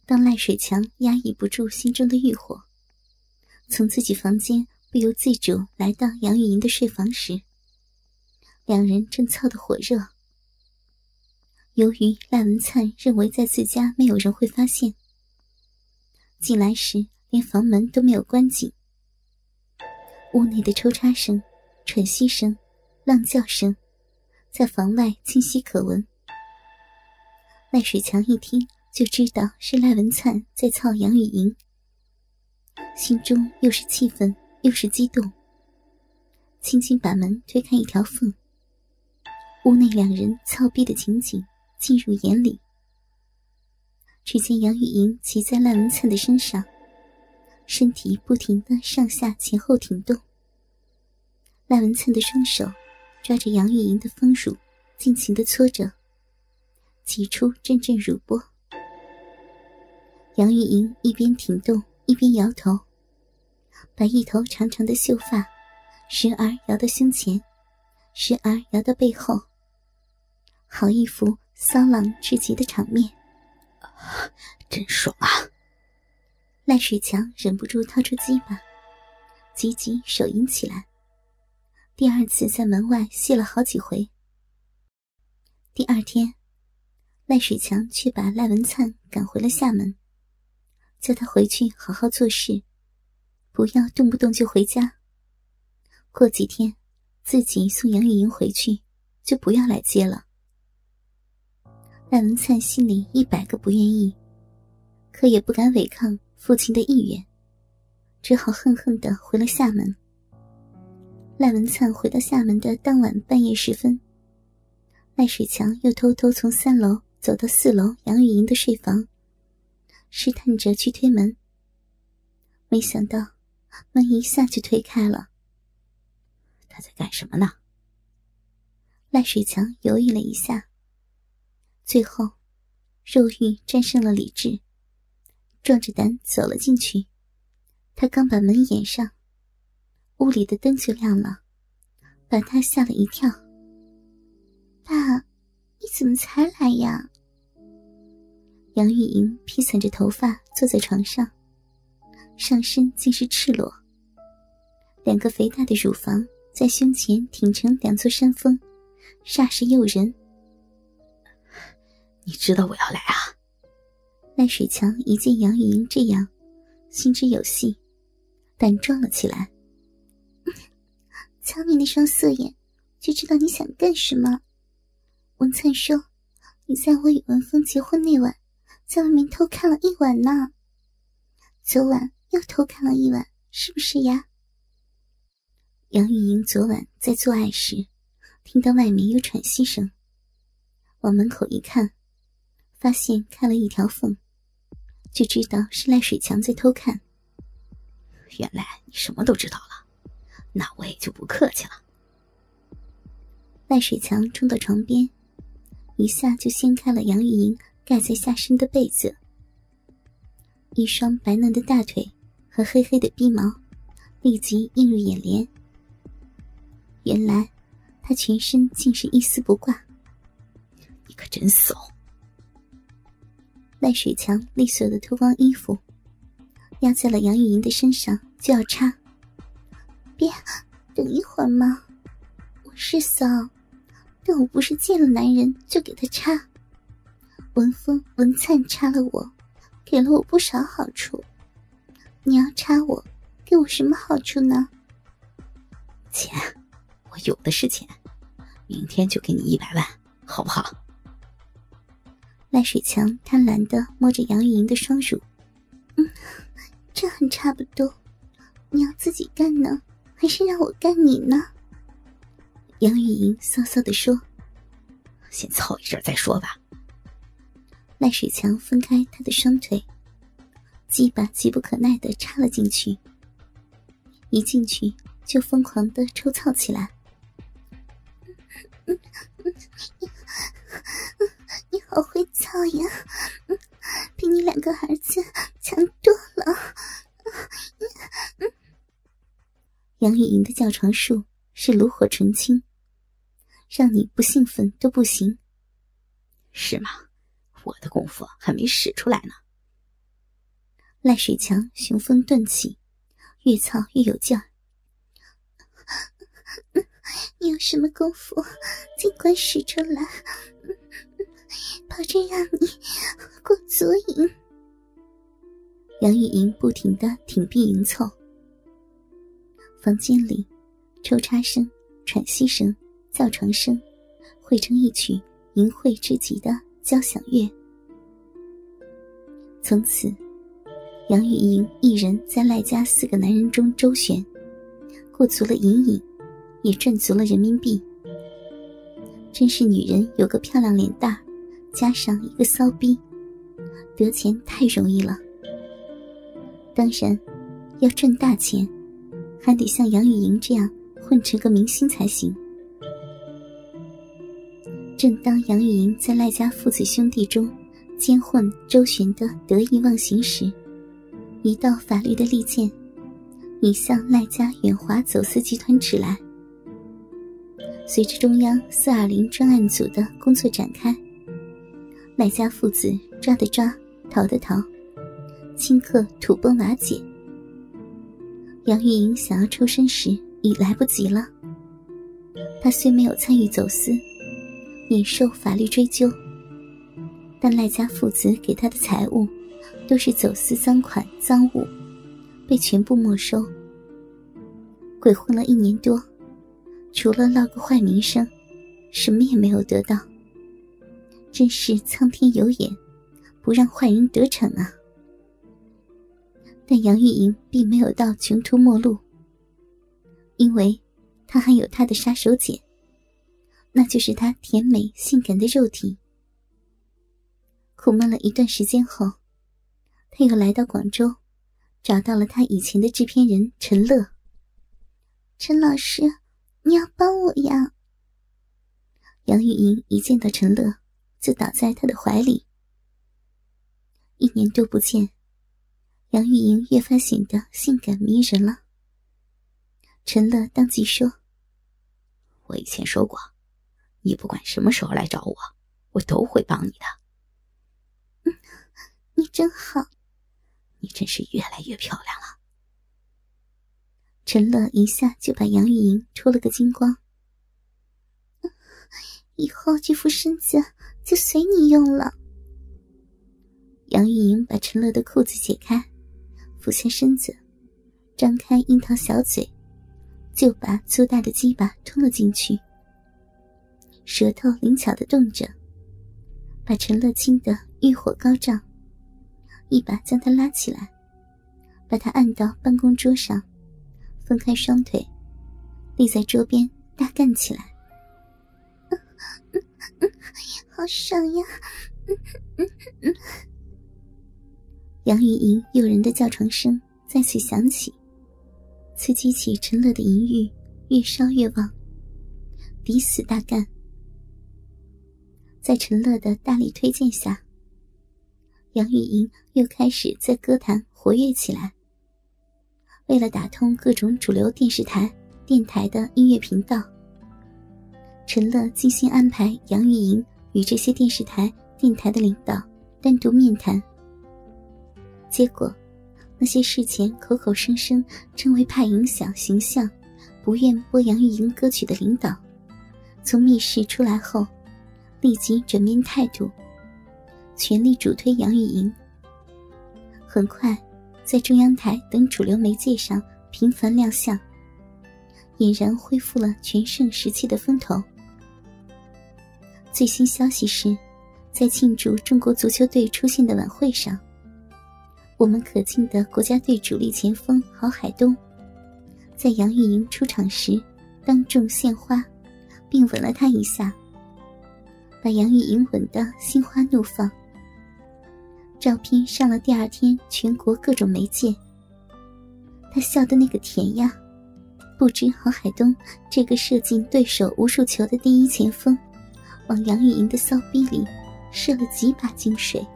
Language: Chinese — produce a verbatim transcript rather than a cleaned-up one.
当赖水强压抑不住心中的欲火，从自己房间不由自主来到杨玉莹的睡房时，两人正操得火热。由于赖文灿认为在自家没有人会发现，进来时连房门都没有关紧，屋内的抽插声、喘息声、浪叫声在房外清晰可闻。赖水强一听就知道是赖文灿在操杨玉莹，心中又是气愤又是激动，轻轻把门推开一条缝，屋内两人操逼的情景进入眼里。只见杨玉莹骑在赖文灿的身上，身体不停地上下前后挺动，赖文灿的双手抓着杨玉莹的丰乳尽情地搓着，挤出阵阵乳波。杨玉莹一边挺动一边摇头，把一头长长的秀发时而摇到胸前，时而摇到背后，好一幅骚浪至极的场面。 真爽啊！ 赖水强忍不住掏出鸡巴，急急手淫起来，第二次在门外戏了好几回。第二天，赖水强却把赖文灿赶回了厦门，叫他回去好好做事，不要动不动就回家。过几天自己送杨玉莹回去，就不要来接了。赖文灿心里一百个不愿意，可也不敢违抗父亲的意愿，只好恨恨地回了厦门。赖文灿回到厦门的当晚半夜时分，赖水强又偷偷从三楼走到四楼杨玉莹的睡房，试探着去推门，没想到门一下就推开了。 他在干什么呢？ 赖水强犹豫了一下，最后肉欲战胜了理智，壮着胆走了进去。他刚把门掩上，屋里的灯就亮了，把他吓了一跳。爸，你怎么才来呀？杨玉莹披散着头发坐在床上，上身竟是赤裸，两个肥大的乳房在胸前挺成两座山峰，煞是诱人。 你知道我要来啊？ 赖水强一见杨玉莹这样，心知有戏，胆壮了起来。瞧你那双色眼，就知道你想干什么。文灿说，你在我与文峰结婚那晚，在外面偷看了一晚呢。昨晚又偷看了一晚，是不是呀？杨玉莹昨晚在做爱时，听到外面有喘息声，往门口一看，发现开了一条缝，就知道是赖水强在偷看。 原来你什么都知道了，那我也就不客气了。 赖水强冲到床边，一下就掀开了杨玉莹盖在下身的被子，一双白嫩的大腿和黑黑的逼毛立即映入眼帘。原来她全身竟是一丝不挂。 你可真怂！ 赖水强利索地脱光衣服，压在了杨玉莹的身上，就要插。别，等一会儿嘛，我是骚，但我不是见了男人就给他插。文峰、文灿插了我，给了我不少好处，你要插我，给我什么好处呢？ 钱，我有的是钱，明天就给你一百万，好不好？ 赖水强贪婪地摸着杨玉莹的双乳。嗯，这还差不多，你要自己干呢，还是让我干你呢？杨玉莹骚骚地说。 先凑一阵再说吧。 赖水强分开他的双腿，鸡巴急不可耐地插了进去，一进去就疯狂地抽操起来。你好会操呀，比你两个儿子强多了。杨玉莹的叫床术是炉火纯青，让你不兴奋都不行。 是吗？我的功夫还没使出来呢。 赖水强雄风顿起，越操越有劲儿。你有什么功夫尽管使出来，保证让你过足瘾。杨玉莹不停地挺臂迎凑。房间里抽插声、喘息声、造床声汇成一曲淫秽至极的交响乐。从此杨玉莹一人在赖家四个男人中周旋，过足了瘾瘾，也赚足了人民币。真是女人有个漂亮脸蛋，加上一个骚逼，得钱太容易了。当然要赚大钱，还得像杨玉莹这样混成个明星才行。正当杨玉莹在赖家父子兄弟中兼混周旋的得意忘形时，一道法律的利剑已向赖家远华走私集团指来。随着中央四二零专案组的工作展开，赖家父子抓的抓，逃的逃，顷刻土崩瓦解。杨玉莹想要抽身时已来不及了。她虽没有参与走私，免受法律追究，但赖家父子给她的财物都是走私赃款赃物，被全部没收。鬼混了一年多，除了落个坏名声，什么也没有得到。真是苍天有眼，不让坏人得逞啊！但杨玉莹并没有到穷途末路，因为她还有她的杀手锏，那就是她甜美性感的肉体。苦闷了一段时间后，她又来到广州，找到了她以前的制片人陈乐。陈老师，你要帮我呀！杨玉莹一见到陈乐，就倒在他的怀里。一年多不见，杨玉莹越发显得性感迷人了。陈乐当即说： 我以前说过，你不管什么时候来找我，我都会帮你的。 嗯，你真好。 你真是越来越漂亮了。 陈乐一下就把杨玉莹戳了个精光。以后这副身子就随你用了。杨玉莹把陈乐的裤子解开，俯下身子，张开樱桃小嘴，就把粗大的鸡巴吞了进去。舌头灵巧地动着，把陈乐亲得欲火高涨，一把将他拉起来，把他按到办公桌上，分开双腿，立在桌边大干起来。嗯嗯嗯，好爽呀！嗯嗯嗯。杨玉莹诱人的叫床声再次响起，刺激起陈乐的淫欲越烧越旺，抵死大干。在陈乐的大力推荐下，杨玉莹又开始在歌坛活跃起来。为了打通各种主流电视台、电台的音乐频道，陈乐精心安排杨玉莹与这些电视台、电台的领导单独面谈。结果，那些事前口口声声称为怕影响形象，不愿播杨玉莹歌曲的领导，从密室出来后，立即转变态度，全力主推杨玉莹。很快，在中央台等主流媒介上频繁亮相，俨然恢复了全盛时期的风头。最新消息是，在庆祝中国足球队出现的晚会上，我们可敬的国家队主力前锋郝海东，在杨玉莹出场时当众献花，并吻了她一下，把杨玉莹吻得心花怒放。照片上了第二天全国各种媒介。他笑得那个甜呀，不知郝海东这个射进对手无数球的第一前锋，往杨玉莹的骚逼里射了几把精水。